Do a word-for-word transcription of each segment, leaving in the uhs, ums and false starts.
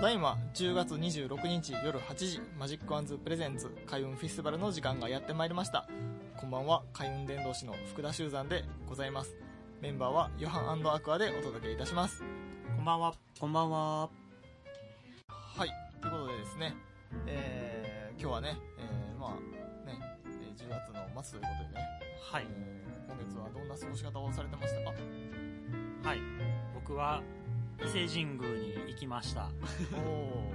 ただいまじゅうがつにじゅうろくにち夜はちじ、マジックワンズプレゼンツ開運フェスティバルの時間がやってまいりました。こんばんは、開運伝道師の福田修山でございます。メンバーはヨハン&アクアでお届けいたします。 こんばんは。 こんばんは。 はい、ということでですね、えー、今日はね、えー、まあね、じゅうがつの末ということでね、 はい、 えー、今月はどんな過ごし方をされてましたか？ はい、僕は伊勢神宮に行きました。 お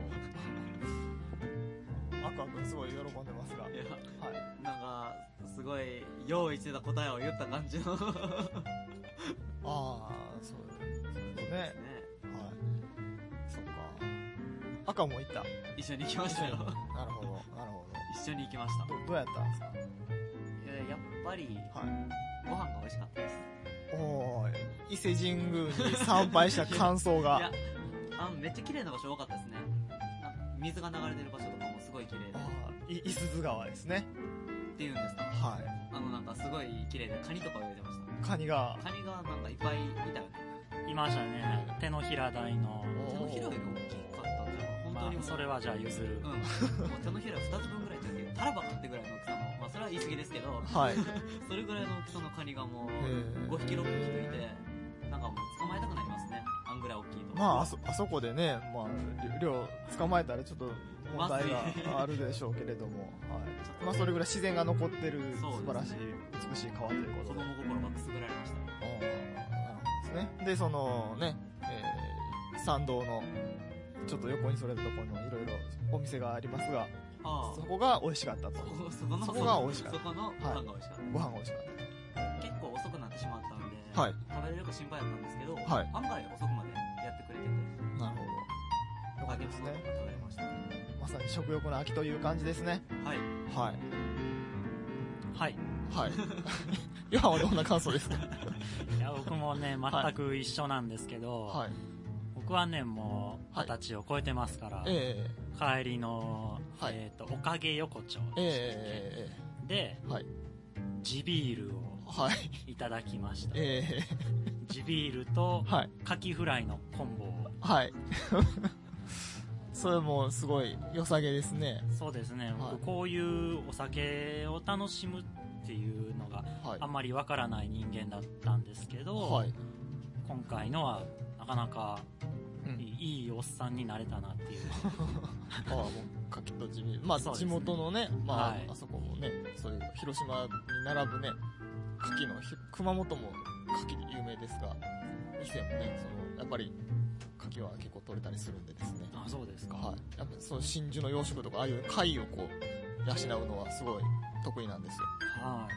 ーアクア君すごい喜んでますが、 いや、 はい、 なんかすごい用意してた答えを言った感じのああ、そうですね。はい。そうか。赤も行った。 一緒に行きましたよ。 なるほど、なるほど。 一緒に行きました。 ど、どうやったんですか？ いや、やっぱり、 はい、 ご飯が美味しかったです。 おー、伊勢神宮に参拝した感想が。 いや、あのめっちゃ綺麗な場所多かったですね。水が流れてる場所とかもすごい綺麗で。 あー、い、伊豆川ですね。 っていうんですか？ はい。 あのなんかすごい綺麗でカニとか泳いでました。 カニが。 カニがなんかいっぱいいたよね。 いましたね。手のひら大の。 手のひらより大きかったんじゃない？本当に、 まあ、それはじゃあ譲る。 うん。もう手のひらふたつぶんぐらいって言って、タラバ買ってぐらいの大きさの、まあそれは言い過ぎですけど、 はい。 それぐらいの大きさのカニがもうごひきろっぴきといて、なんかもう捕まえたくなりますね。あんぐらい大きいと。 まあ、あそ、あそこでね、まあ、量捕まえたらちょっと問題があるでしょうけれども、はい。まあ、それぐらい自然が残ってる素晴らしい、美しい川ということで。 子供心がくすぐられました。 ああ、なるほどですね。で、そのね、えー、参道のちょっと横にそれたところのいろいろお店がありますが、 あそこが美味しかったと。 そ, そこのそこが美味しかった。 そこのご飯が美味しかった。 はい、ご飯が美味しかった。 結構遅くなってしまったんで、 はい、 食べれるか心配だったんですけど、 はい、 案外遅くまでやってくれてて、 なるほど。よかったですね。 食べれましたね。 まさに食欲の秋という感じですね。 はい。 はい。 はい。 はい。ヨハンはどんな感想ですか？ いや、僕もね、全く一緒なんですけど、はい、僕はね、もう、二十歳を超えてますから、はい、えー、帰りの、はい、えっ、ー、と、おかげ横丁でしたっけ、えー、で、はい、地ビールをいただきました。はい、えー、地ビールと、はい、カキフライのコンボを。 はい。それもすごい良さげですね。 そうですね。僕、はい、こういうお酒を楽しむっていうのがあんまりわからない人間だったんですけど、はい、今回のはなかなかいい、うん、いいおっさんになれたなっていう。 ああ、もうカキと地ビール。まあ、ね、地元のね、まあ、はい、あそこもね、そういう広島に並ぶね、カキの熊本もカキ有名ですが、伊勢もね、そのやっぱり。カキは結構取れたりするんでですね。 あ、そうですか。 はい。やっぱその真珠の養殖とか、ああいう貝をこう、養うのはすごい得意なんですよ。はい。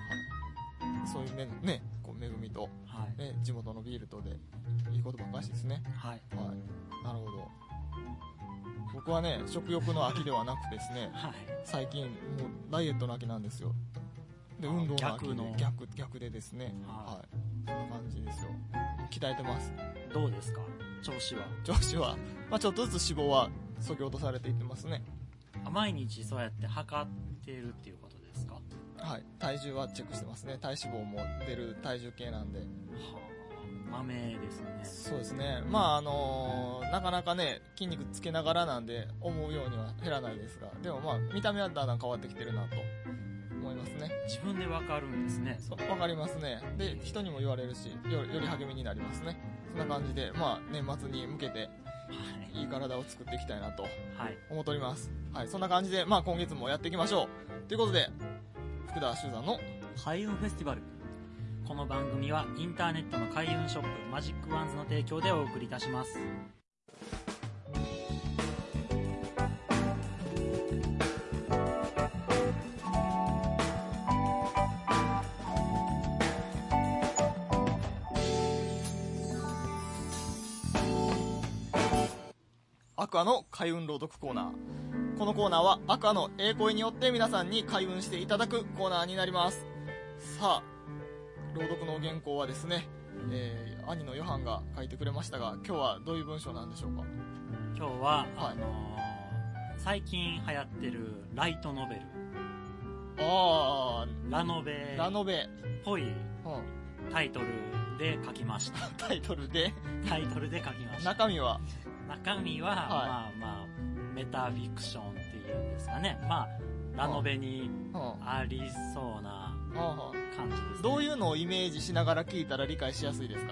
はい、そういうね、ね、こう恵みと、はい、ね、地元のビールとで、いいことばっかりですね。はい。はい。なるほど。僕はね、食欲の秋ではなくですね、はい、最近、もうダイエットの秋なんですよ。で、運動の秋で、逆、逆、逆でですね。はい。はい、そんな感じですよ。鍛えてます。 どうですか？調子は調子は、まあ、ちょっとずつ脂肪は削ぎ落とされていってますね。 毎日そうやって測ってるっていうことですか？ はい、体重はチェックしてますね。体脂肪も出る体重計なんで。はあ、豆ですね。 そうですね。まああのー、なかなかね筋肉つけながらなんで思うようには減らないですが、でもまあ見た目はだんだん変わってきてるなと思いますね。 自分でわかるんですね。 そう、わかりますね。で、人にも言われるし、よ、より励みになりますね。そんな感じで、まあ、年末に向けて、いい体を作っていきたいなと、思っております。はい。そんな感じで、まあ、今月もやっていきましょう。ということで、福田修山の開運フェスティバル。 この番組は、インターネットの開運ショップ、マジックワンズの提供でお送りいたします。 アクアの開運朗読コーナー。このコーナーはアクアのええ声によって皆さんに開運していただくコーナーになります。さあ、朗読の原稿はですね、えー、兄のヨハンが書いてくれましたが、今日はどういう文章なんでしょうか？ 今日は、はい、あのー、最近流行ってるライトノベル。 あー、 ラノベ。 ラノベ。 ぽいタイトルで書きました。 タイトルでタイトルで書きました。 中身は中身は、はい、まあまあ、メタフィクションっていうんですかね。まあ、ラノベにありそうな感じですね。 どういうのをイメージしながら聞いたら理解しやすいですか？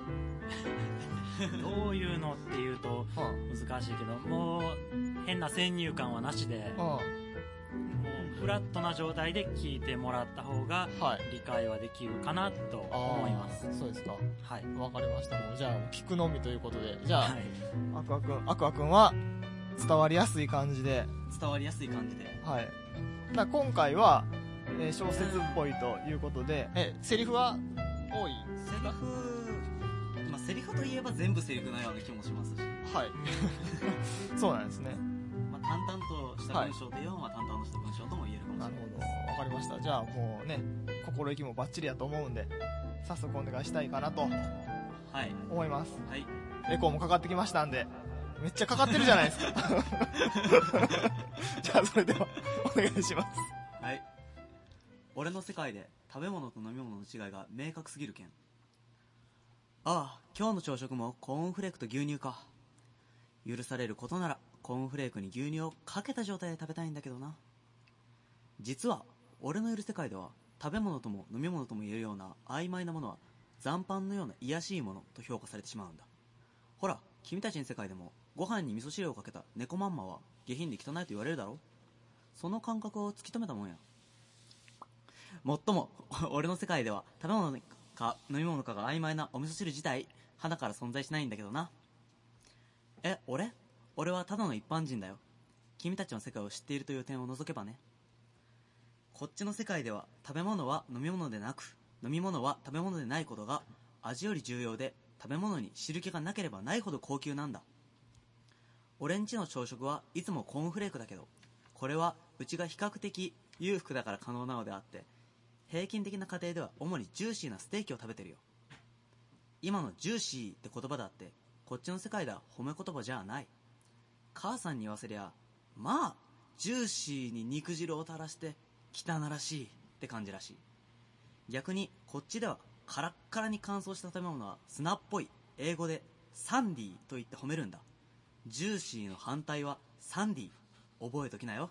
どういうのっていうと難しいけど、もう変な先入観はなしで、もうフラットな状態で聞いてもらった方が理解はできるかなと思います。 そうですか。 はい。 わかりました。もうじゃあ聞くのみということで、じゃあ、はい、アクアくん、アクアくんは伝わりやすい感じで、 伝わりやすい感じで、 はい。だ今回は、えー、小説っぽいということで、えセリフは多い？ セリフ、まあセリフといえば全部セリフのような気もしますし、 はい。そうなんですね。 まあ淡々とした文章で言えば、はい、まあ淡々とした文章とも言えるかもしれないです。 なるほど、わかりました。じゃあもうね、心意気もバッチリやと思うんで、早速お願いしたいかなと思います。 はい。 エコーもかかってきましたんで、めっちゃかかってるじゃないですか。じゃあそれではお願いします。 はい。俺の世界で食べ物と飲み物の違いが明確すぎるけん。ああ、今日の朝食もコーンフレークと牛乳か。許されることならコーンフレークに牛乳をかけた状態で食べたいんだけどな。実は俺のいる世界では食べ物とも飲み物とも言えるような曖昧なものは残飯のような卑しいものと評価されてしまうんだ。ほら、君たちの世界でもご飯に味噌汁をかけた猫まんまは下品で汚いと言われるだろ。その感覚を突き止めたもんや。もっとも俺の世界では食べ物か飲み物かが曖昧なお味噌汁自体鼻から存在しないんだけどな。え、俺俺はただの一般人だよ。君たちの世界を知っているという点を除けばね。こっちの世界では食べ物は飲み物でなく、飲み物は食べ物でないことが味より重要で、食べ物に汁気がなければないほど高級なんだ。俺んちの朝食はいつもコーンフレークだけど、これはうちが比較的裕福だから可能なのであって、平均的な家庭では主にジューシーなステーキを食べてるよ。今のジューシーって言葉だってこっちの世界では褒め言葉じゃない。母さんに言わせりゃ、まあジューシーに肉汁を垂らして汚らしいって感じらしい。逆にこっちではカラッカラに乾燥した食べ物は砂っぽい、英語でサンディーと言って褒めるんだ。ジューシーの反対はサンディー、覚えときなよ。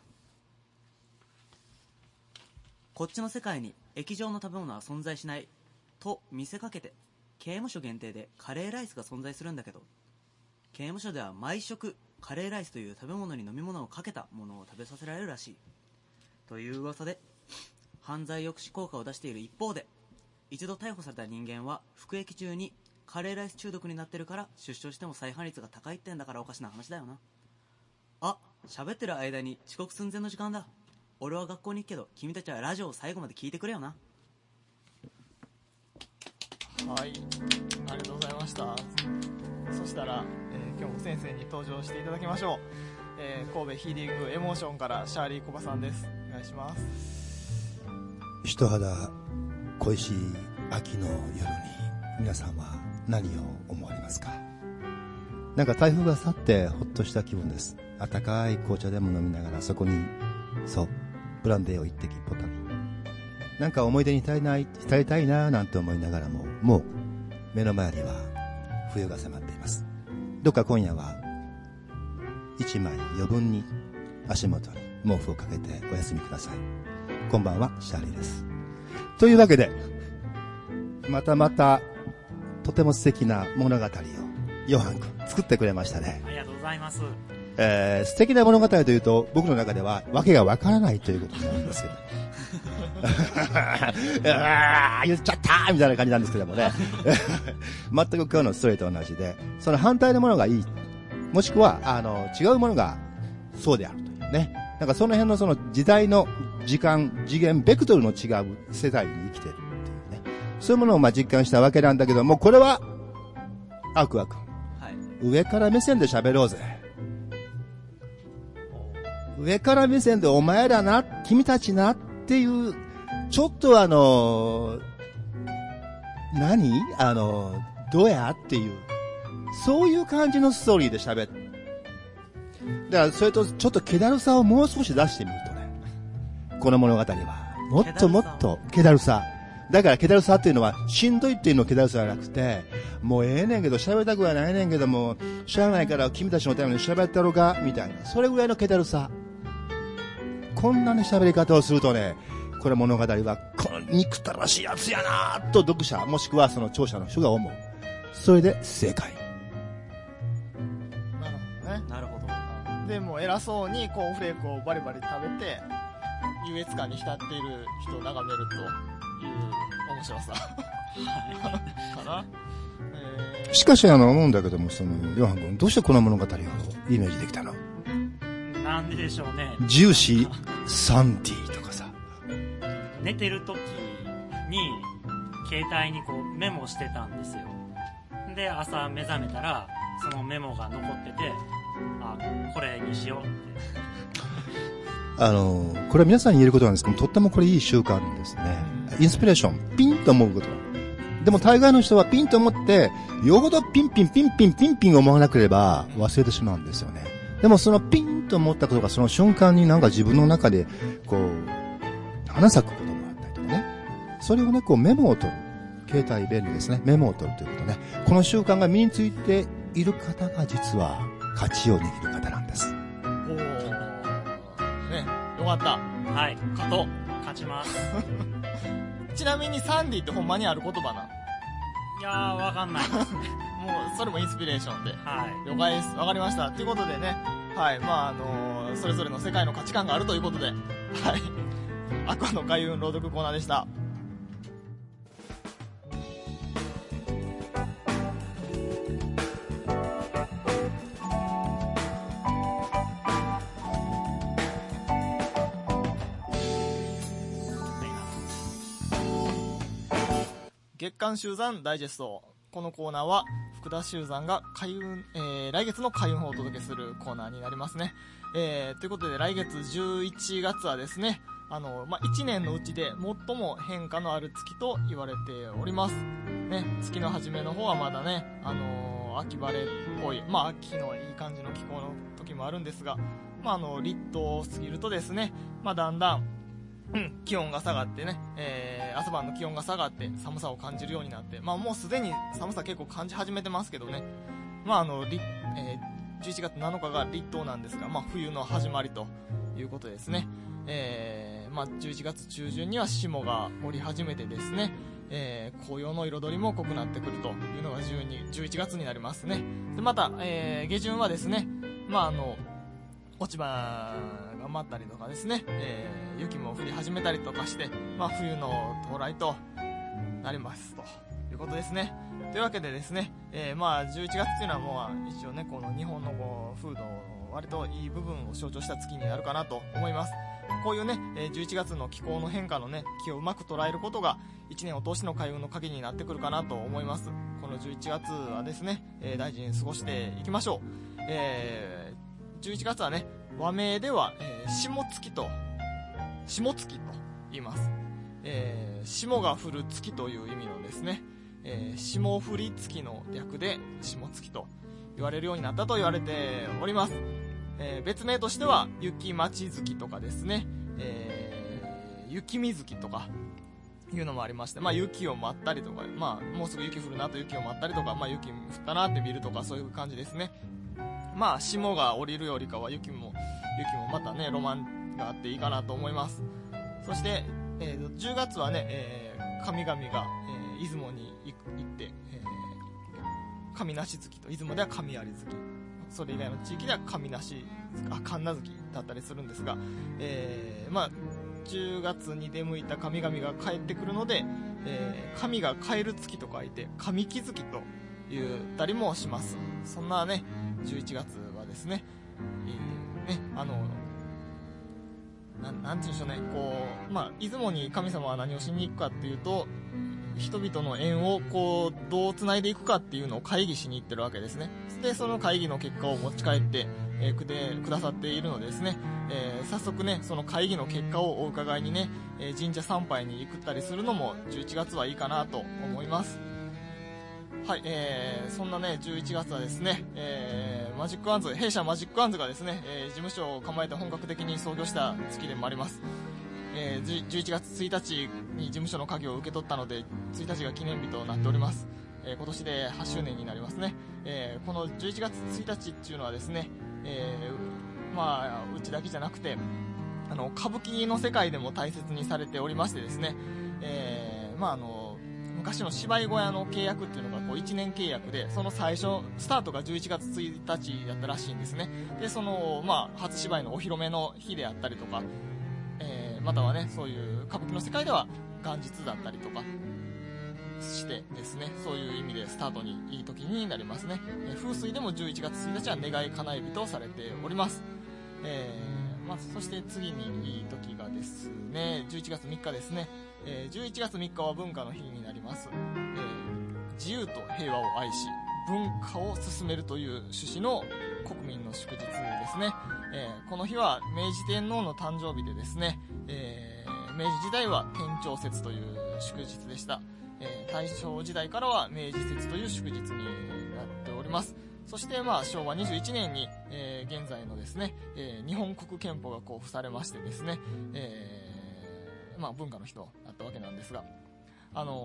こっちの世界に液状の食べ物は存在しないと見せかけて、刑務所限定でカレーライスが存在するんだけど、刑務所では毎食カレーライスという食べ物に飲み物をかけたものを食べさせられるらしいという噂で、犯罪抑止効果を出している一方で、一度逮捕された人間は服役中にカレーライス中毒になってるから出所しても再犯率が高いってんだからおかしな話だよな。あ、喋ってる間に遅刻寸前の時間だ。俺は学校に行くけど君たちはラジオを最後まで聞いてくれよな。 はい、ありがとうございました。そしたら、えー、今日も先生に登場していただきましょう。えー、神戸ヒーリングエモーションからシャーリーコバさんです。お願いします。 一肌恋しい秋の夜に皆さんは何を思われますか？なんか台風が去ってほっとした気分です。温かい紅茶でも飲みながら、そこにそうブランデーを一滴ポタリ、なんか思い出に浸りない浸りたいななんて思いながらも、もう目の前には冬が迫っています。どっか今夜は一枚余分に足元に毛布をかけてお休みください。こんばんは、シャーリーです。というわけでまたまたとても素敵な物語をヨハン君作ってくれましたね。 ありがとうございます。 えー、素敵な物語というと僕の中ではわけがわからないということになるんですけど言っちゃったみたいな感じなんですけどもね全く今日のストーリーと同じで、その反対のものがいい、もしくはあの違うものがそうであるというね、なんかその辺のその時代の時間次元ベクトルの違う世界に生きているっていうね、そういうものをまあ実感したわけなんだけども、これはアクア君、はい、上から目線で喋ろうぜ。上から目線でお前らな、君たちなっていう、ちょっとあの何あのどうやっていう、そういう感じのストーリーで喋る。だからそれとちょっと気だるさをもう少し出してみるとね、この物語はもっともっと気だるさ、 だから気だるさっていうのはしんどいっていうの気だるさじゃなくて、もうええねんけど喋りたくはないねんけどもしゃあないから君たちのために喋ってやろうかみたいな、それぐらいの気だるさ。こんなに喋り方をするとね、これ物語はこの憎たらしいやつやなと読者もしくはその聴者の人が思う。それで正解。 なるほどね。 なるほど。 でも偉そうにコーンフレークをバリバリ食べて優越感に浸っている人を眺めるという面白さかな。 えー、しかしあの思うんだけども、そのヨハン君どうしてこの物語をイメージできたの？ なんででしょうね。 ジューシーサンディとかさ、 寝てる時に携帯にこうメモしてたんですよ。で朝目覚めたらそのメモが残ってて、あ、これにしようってあのこれは皆さんに言えることなんですけども、とってもこれいい習慣ですね。インスピレーション、ピンと思うこと。でも大概の人はピンと思ってよほどピンピンピンピンピンピン思わなければ忘れてしまうんですよね。でもそのピンと思ったことがその瞬間になんか自分の中でこう花咲くこともあったりとかね、それをねこうメモを取る。携帯便利ですね。メモを取るということね。この習慣が身についている方が実は勝ちを握る方なんです。 おー。ね、よかった。 はい。 勝とう。 勝ちます。 ちなみにサンディってほんまにある言葉な？ いやー、わかんないですね。もう、 それもインスピレーションで。 はい。 了解です。わかりました。ということでね、はい。まあ、あのー、それぞれの世界の価値観があるということで、はい。アクアの開運朗読コーナーでした。月刊集山ダイジェスト。このコーナーは福田集山が開運、えー、来月の開運をお届けするコーナーになりますね。えー、ということで来月じゅういちがつはですね、あの、まあ、いちねんのうちで最も変化のある月と言われております。ね、月の初めの方はまだね、あのー、秋晴れっぽい、まあ、秋のいい感じの気候の時もあるんですが、まあ、あの、立冬を過ぎるとですね、まあ、だんだん、うん、気温が下がってね、えー、朝晩の気温が下がって寒さを感じるようになって、まあもうすでに寒さ結構感じ始めてますけどね、まああの、えー、じゅういちがつなのかが立冬なんですが、まあ冬の始まりということですね。えー、まあじゅういちがつ中旬には霜が降り始めてですね、えー、紅葉の彩りも濃くなってくるというのがじゅうに、じゅういちがつになりますね。で、また、えー、下旬はですね、まああの、落ち葉が舞ったりとかですね、えー、雪も降り始めたりとかして、まあ、冬の到来となりますということですね。というわけでですね、えー、まあじゅういちがつっていうのはもう一応ね、この日本のこう風土割といい部分を象徴した月になるかなと思います。こういうね、じゅういちがつの気候の変化のね、気をうまく捉えることがいちねんを通しての開運の鍵になってくるかなと思います。このじゅういちがつはですね、えー、大事に過ごしていきましょう。えーじゅういちがつはね、和名では、えー、霜月と、霜月と言います。えー、霜が降る月という意味のですね、えー、霜降り月の略で霜月と言われるようになったと言われております。えー、別名としては、雪待月とかですね、えー、雪見月とかいうのもありまして、まあ雪を待ったりとか、まあもうすぐ雪降るなと雪を待ったりとか、まあ雪降ったなって見るとか、そういう感じですね。まあ霜が降りるよりかは雪も雪もまたねロマンがあっていいかなと思います。そして、えー、じゅうがつはね、えー、神々が、えー、出雲に行って、えー、神無し月と、出雲では神有月、それ以外の地域では神無しあ神無月だったりするんですが、えー、まあじゅうがつに出向いた神々が帰ってくるので、えー、神が帰る月と書いて神木月と言ったりもします。そんなねじゅういちがつはですね、えー、ね、あの、な、なんていうんでしょうね、こう、まあ、出雲に神様は何をしに行くかっていうと、人々の縁をこう、どう繋いでいくかっていうのを会議しに行ってるわけですね。で、その会議の結果を持ち帰って、えー、くで、くださっているのでですね、えー、早速ね、その会議の結果をお伺いにね、えー、神社参拝に行ったりするのもじゅういちがつはいいかなと思います。はい、えー、そんなね、じゅういちがつはですね、えー、マジックアンズ、弊社マジックアンズがですね、えー、事務所を構えて本格的に創業した月でもあります。 えー、じゅういちがつついたちに事務所の鍵を受け取ったので、ついたちが記念日となっております。えー、今年ではちしゅうねんになりますね。えー、このじゅういちがつついたちっていうのはですね、えー、まあ、うちだけじゃなくて、あの、歌舞伎の世界でも大切にされておりましてですね、えー、まああの、昔の芝居小屋の契約っていうのがこういちねん契約で、その最初、スタートがじゅういちがつついたちだったらしいんですね。で、その、まあ、初芝居のお披露目の日であったりとか、えー、またはね、そういう歌舞伎の世界では元日だったりとか、してですね、そういう意味でスタートにいい時になりますね。えー、風水でもじゅういちがつついたちは願い叶え日とされております。えー、まあ、そして次にいい時がですね、じゅういちがつみっかですね。えー、じゅういちがつみっかは文化の日になります。えー、自由と平和を愛し、文化を進めるという趣旨の国民の祝日ですね。えー、この日は明治天皇の誕生日でですね、えー、明治時代は天長節という祝日でした。えー、大正時代からは明治節という祝日になっております。そしてまあしょうわにじゅういちねんに、えー、現在のですね、えー、日本国憲法が公布されましてですね、えー、まあ文化の日となったわけなんですが、あの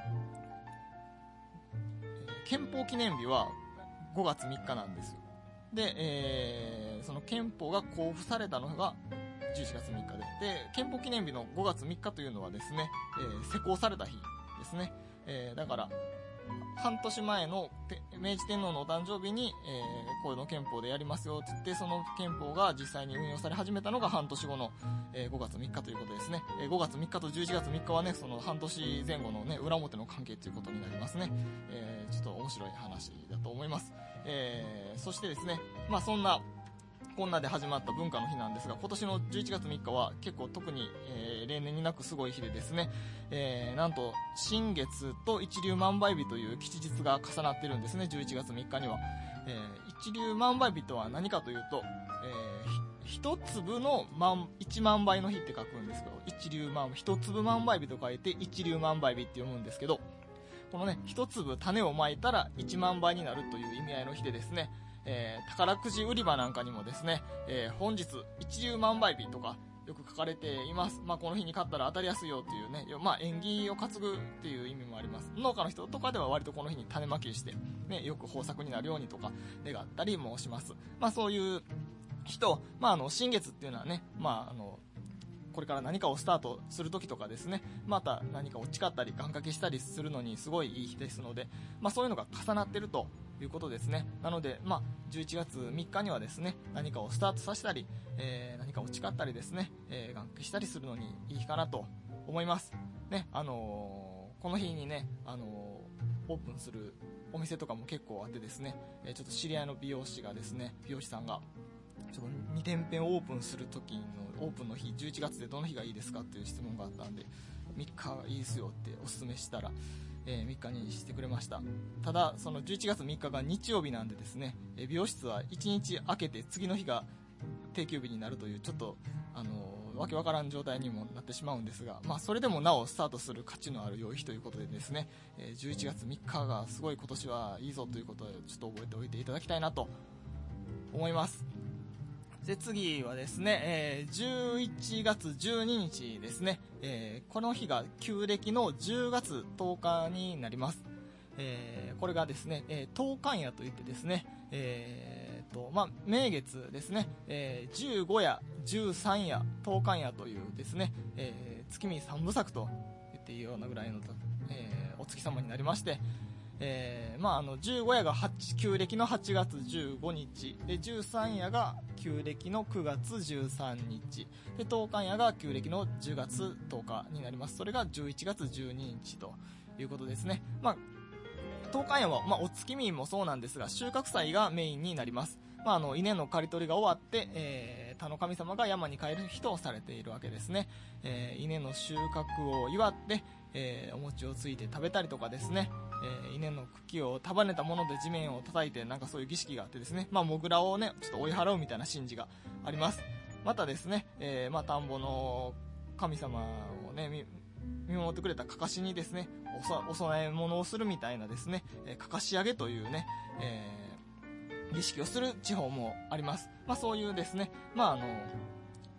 ー、憲法記念日はごがつみっかなんですよ。で、えー、その憲法が公布されたのがじゅういちがつみっかで、で、憲法記念日のごがつみっかというのはですね、えー、施行された日ですね。えー、だから半年前の明治天皇のお誕生日に、えー、この憲法でやりますよって言って、その憲法が実際に運用され始めたのが半年後の、えー、ごがつみっかということですね。えー、ごがつみっかとじゅういちがつみっかはね、その半年前後のね、裏表の関係ということになりますね。えー、ちょっと面白い話だと思います。えー、そしてですね、まあそんなこんなで始まった文化の日なんですが、今年のじゅういちがつみっかは結構特に、えー、例年になくすごい日でですね、えー、なんと新月と一粒万倍日という吉日が重なっているんですね。じゅういちがつみっかには、えー、一粒万倍日とは何かというと、えー、一粒の万一万倍の日って書くんですけど、一粒万一粒万倍日と書いて一粒万倍日って読むんですけど、このね、一粒種をまいたら一万倍になるという意味合いの日でですね、えー、宝くじ売り場なんかにもですね、えー、本日一粒万倍日とかよく書かれています。まあ、この日に買ったら当たりやすいよっていうね、まあ、縁起を担ぐっていう意味もあります。農家の人とかでは割とこの日に種まきして、ね、よく豊作になるようにとか願ったりもします。まあ、そういう人、まあ、あの新月っていうのはね、まあ、あのこれから何かをスタートするときとかですね、また何かを誓ったり願掛けしたりするのにすごいいい日ですので、まあ、そういうのが重なっているということですね。なので、まあ、じゅういちがつみっかにはですね、何かをスタートさせたり、えー、何かを誓ったりですね、えー、願掛けしたりするのにいい日かなと思いますね。あのー、この日にね、あのー、オープンするお店とかも結構あってですね、えー、ちょっと知り合いの美容師がですね、美容師さんがちょっとにてんぺんオープンする時のオープンの日じゅういちがつでどの日がいいですかっていう質問があったんで、みっかいいですよっておすすめしたら、えー、みっかにしてくれました。ただそのじゅういちがつみっかが日曜日なんでですね、えー、美容室はいちにち空けて次の日が定休日になるというちょっとあのー、わけわからん状態にもなってしまうんですが、まあそれでもなおスタートする価値のある良い日ということでですね、えー、じゅういちがつみっかがすごい今年はいいぞということでちょっと覚えておいていただきたいなと思います。で次はですね、えー、じゅういちがつじゅうににちですね、えー、この日が旧暦のじゅうがつとおかになります。えー、これがですね、えー、当貫夜といってですね、えーとまあ、名月ですね、えー、じゅうご夜、じゅうさん夜、当貫夜というですね、えー、月見三部作と言っていいようなぐらいの、えー、お月様になりまして、えーまあ、あのじゅうご夜が旧暦のはちがつじゅうごにちで、じゅうさん夜が旧暦のくがつじゅうさんにちで、当貫夜が旧暦のじゅうがつとおかになります。それがじゅういちがつじゅうににちということですね。まあ、当貫夜は、まあ、お月見もそうなんですが収穫祭がメインになります。まあ、あの稲の刈り取りが終わって、えー、田の神様が山に帰る日とされているわけですね。えー、稲の収穫を祝って、えー、お餅をついて食べたりとかですね、えー、稲の茎を束ねたもので地面を叩いてなんかそういう儀式があってですね、まあ、モグラをねちょっと追い払うみたいな神事があります。またですね、えーまあ、田んぼの神様をね 見, 見守ってくれたかかしにですね お, お供え物をするみたいなですね、えー、かかし上げというね、えー、儀式をする地方もあります。まあ、そういうですね、まああの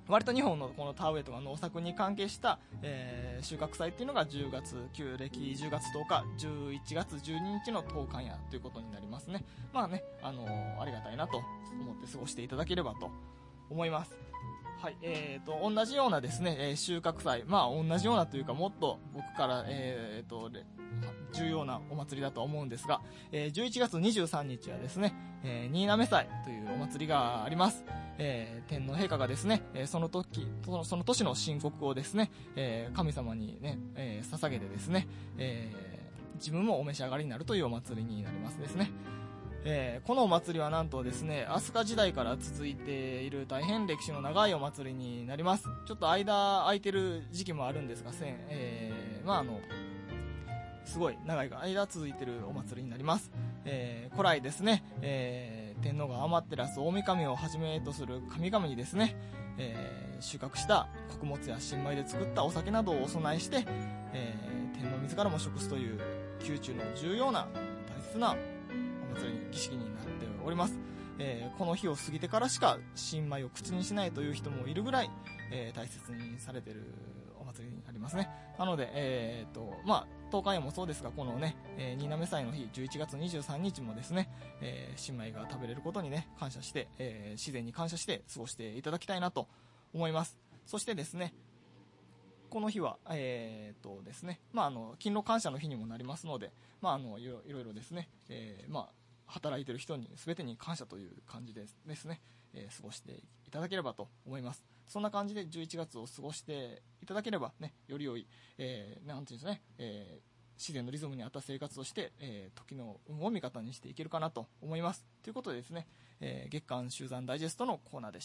割と日本のこの田植えとか農作に関係した、えー、収穫祭っていうのがじゅうがつ、旧暦じゅうがつとおか、じゅういちがつじゅうににちの当館やということになりますね。まあね、あのー、ありがたいなと思って過ごしていただければと思います。はい、えーと、同じようなですね、えー、収穫祭、まあ同じようなというかもっと僕から、えーと、重要なお祭りだと思うんですが、えー、じゅういちがつにじゅうさんにちはですね、えー、新滑祭というお祭りがあります。えー、天皇陛下がですね、えー、その時、その、その年の神国をですね、えー、神様にね、えー、捧げてですね、えー、自分もお召し上がりになるというお祭りになりますですね。えー、このお祭りはなんとですね、飛鳥時代から続いている大変歴史の長いお祭りになります。ちょっと間空いてる時期もあるんですが、えー、まああの、すごい長い間続いているお祭りになります。えー、古来ですね、えー、天皇が天照大神をはじめとする神々にですね、えー、収穫した穀物や新米で作ったお酒などをお供えして、えー、天皇自らも食すという宮中の重要な大切なお祭り儀式になっております。えー、この日を過ぎてからしか新米を口にしないという人もいるぐらい、えー、大切にされているお祭りになりますね。なので、えーとまあ、東海園もそうですが、このね、えー、新滑祭の日じゅういちがつにじゅうさんにちもですね、えー、新米が食べれることにね感謝して、えー、自然に感謝して過ごしていただきたいなと思います。そしてですね、この日は、えーとですね、まあ、あの勤労感謝の日にもなりますので、まあ、あのいろいろですね、えーまあ、働いている人に全てに感謝という感じでですね、えー、過ごしていただければと思います。そんな感じでじゅういちがつを過ごしていただければね、より良い、えー、なんていうんですね、えー、自然のリズムに合った生活をして、えー、時の運を味方にしていけるかなと思います。ということでですね、えー、月刊集山ダイジェストのコーナーでした。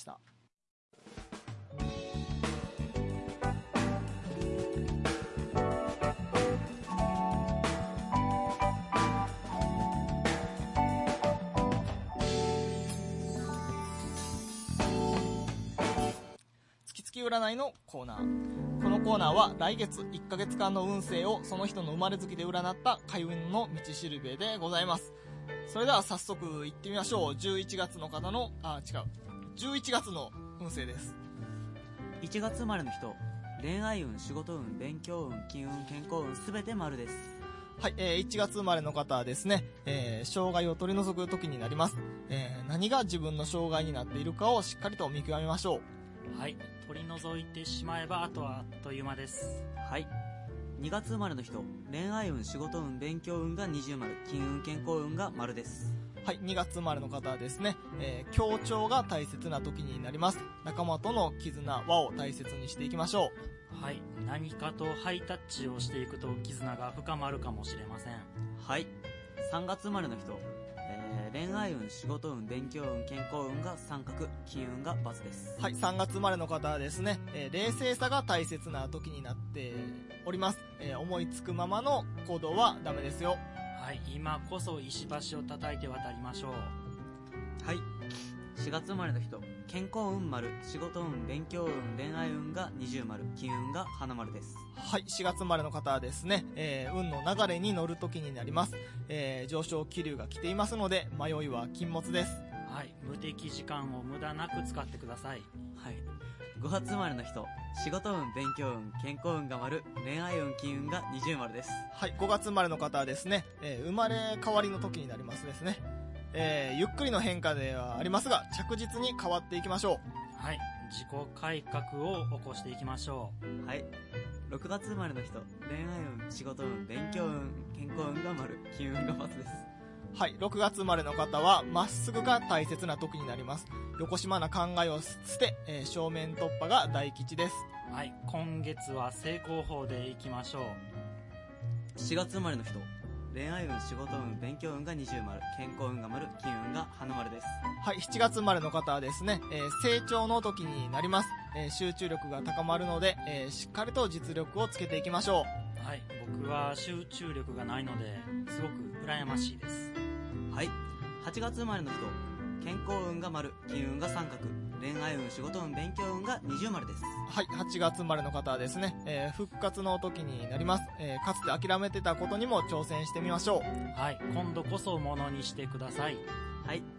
占いのコーナー。このコーナーは来月いっかげつかんの運勢をその人の生まれ月で占った開運の道しるべでございます。それでは早速行ってみましょう。じゅういちがつの方の、あ、違う。じゅういちがつの運勢です。 いちがつ生まれの人、恋愛運、仕事運、勉強運、金運、健康運、すべて丸です。 はい、えー、いちがつ生まれの方はですね、えー、障害を取り除く時になります。えー、何が自分の障害になっているかをしっかりと見極めましょう。 はい、取り除いてしまえばあとはあっという間です。 はい、にがつ生まれの人、恋愛運、仕事運、勉強運が二重丸、金運、健康運が丸です。 はい、にがつ生まれの方はですね、えー、協調が大切な時になります。仲間との絆、輪を大切にしていきましょう。はい、何かとハイタッチをしていくと絆が深まるかもしれません。 はい、さんがつ生まれの人、えー、恋愛運、仕事運、勉強運、健康運が三角、金運が×です。 はい、さんがつ生まれの方はですね、えー、冷静さが大切な時になっております。えー、思いつくままの行動はダメですよ。 はい、今こそ石橋を叩いて渡りましょう。 はい、しがつ生まれの人、健康運丸、仕事運、勉強運、恋愛運が二重丸、金運が花丸です。 はい、しがつ生まれの方はですね、えー、運の流れに乗る時になります。えー、上昇気流が来ていますので、迷いは禁物です。 はい、無敵時間を無駄なく使ってください。 はい、ごがつ生まれの人、仕事運、勉強運、健康運が丸、恋愛運、金運が二重丸です。 はい、ごがつ生まれの方はですね、えー、生まれ変わりの時になりますですね。えー、ゆっくりの変化ではありますが、着実に変わっていきましょう。 はい、自己改革を起こしていきましょう。はい、ろくがつ生まれの人、恋愛運、仕事運、勉強運、健康運が丸、金運が×です。 はい、ろくがつ生まれの方はまっすぐが大切な時になります。横島な考えを捨て、えー、正面突破が大吉です。 はい、今月は成功法でいきましょう。しがつ生まれの人、恋愛運、仕事運、勉強運が二重丸、健康運が丸、金運が花丸です。 はい、しちがつ生まれの方はですね、えー、成長の時になります。えー、集中力が高まるので、えー、しっかりと実力をつけていきましょう。 はい、僕は集中力がないのですごく羨ましいです。 はい、はちがつ生まれの人、健康運が丸、金運が三角、恋愛運、仕事運、勉強運が二重丸です。 はい、はちがつ生まれの方はですね、えー、復活の時になります。えー、かつて諦めてたことにも挑戦してみましょう。 はい、今度こそものにしてください。 はい、く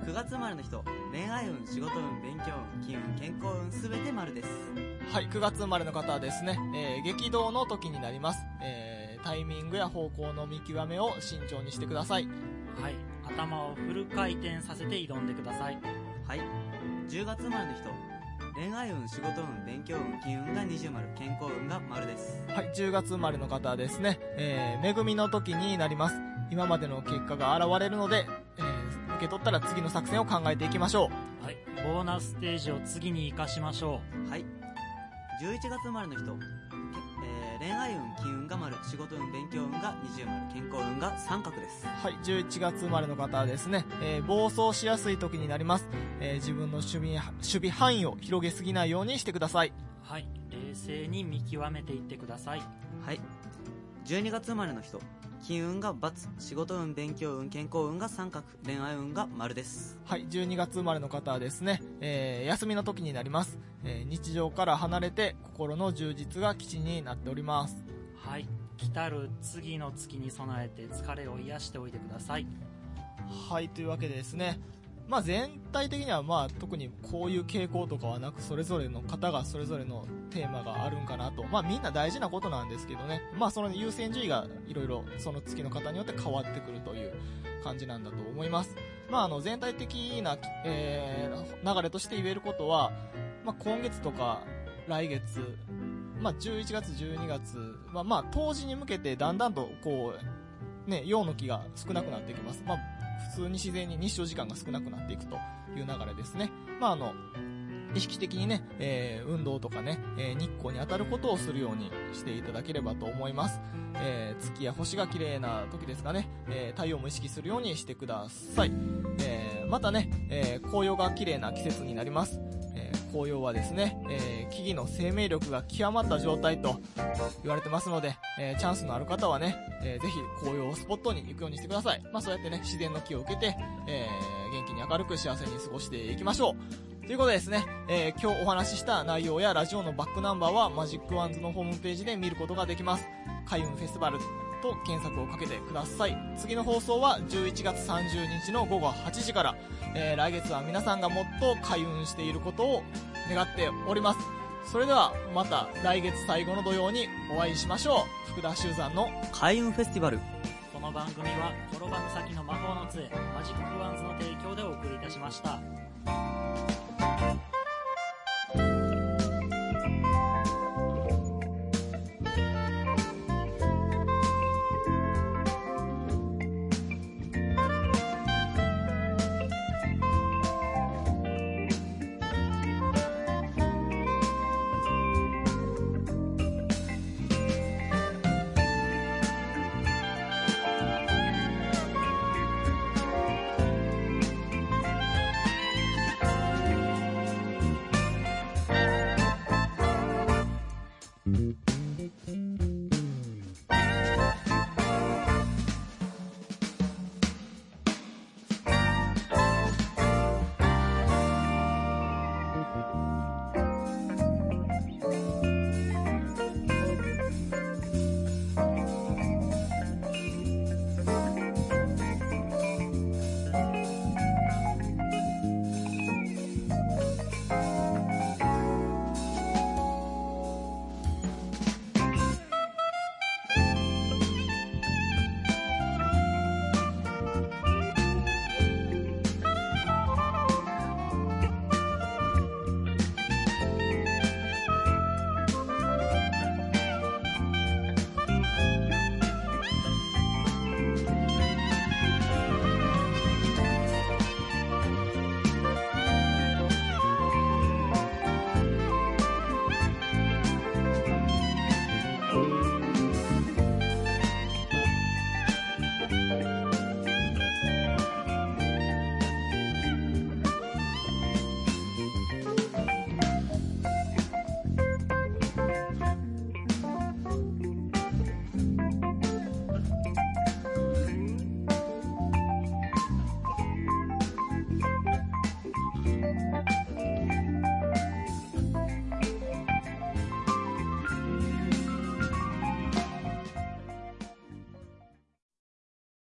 くがつ生まれの人、恋愛運、仕事運、勉強運、金運、健康運、すべて丸です。 はい、くがつ生まれの方はですね、えー、激動の時になります。えー、タイミングや方向の見極めを慎重にしてください。 はい、頭をフル回転させて挑んでください。 はい、じゅうがつ生まれの人、恋愛運、仕事運、勉強運、金運が二重丸、健康運が丸です。 はい、じゅうがつ生まれの方はですね、えー、恵みの時になります。今までの結果が現れるので、えー、受け取ったら次の作戦を考えていきましょう。はい、ボーナスステージを次に活かしましょう。はい、じゅういちがつ生まれの人、えー、恋愛運、金運が丸、仕事運、勉強運が二重丸、健康運が三角です。 はい、じゅういちがつ生まれの方はですね、えー、暴走しやすい時になります。えー、自分の守備、守備範囲を広げすぎないようにしてください。 はい、冷静に見極めていってください。 はい、じゅうにがつ生まれの人、金運が×、仕事運、勉強運、健康運が三角、恋愛運が丸です。 はい、じゅうにがつ生まれの方はですね、えー、休みの時になります。えー、日常から離れて心の充実が基地になっております。 はい、来たる次の月に備えて疲れを癒しておいてください。 はい、というわけでですね、まあ、全体的にはまあ特にこういう傾向とかはなく、それぞれの方がそれぞれのテーマがあるんかなと。まあみんな大事なことなんですけどね、まあその優先順位がいろいろその月の方によって変わってくるという感じなんだと思います。まああの全体的な、えー、流れとして言えることは、まあ今月とか来月、まあじゅういちがつじゅうにがつ、まあまあ冬至に向けてだんだんとこうね、陽の気が少なくなってきます。まあ普通に自然に日照時間が少なくなっていくという流れですね。まああの意識的にね、えー、運動とかね、えー、日光に当たることをするようにしていただければと思います。えー、月や星が綺麗な時ですかね、えー、太陽も意識するようにしてください。えー、またね、えー、紅葉が綺麗な季節になります。えー、紅葉はですね、えー、木々の生命力が極まった状態と言われてますので、えー、チャンスのある方はね、えー、ぜひ紅葉をスポットに行くようにしてください。まあそうやってね、自然の気を受けて、えー、元気に明るく幸せに過ごしていきましょう。ということでですね、えー、今日お話しした内容やラジオのバックナンバーはマジックワンズのホームページで見ることができます。開運フェスティバルと検索をかけてください。次の放送はじゅういちがつさんじゅうにちのごごはちじから、えー、来月は皆さんがもっと開運していることを願っております。それではまた来月最後の土曜にお会いしましょう。福田修山の開運フェスティバル。 この番組は転ばぬ先の魔法の杖マジックワンズの提供でお送りいたしました。 Mm-hmm.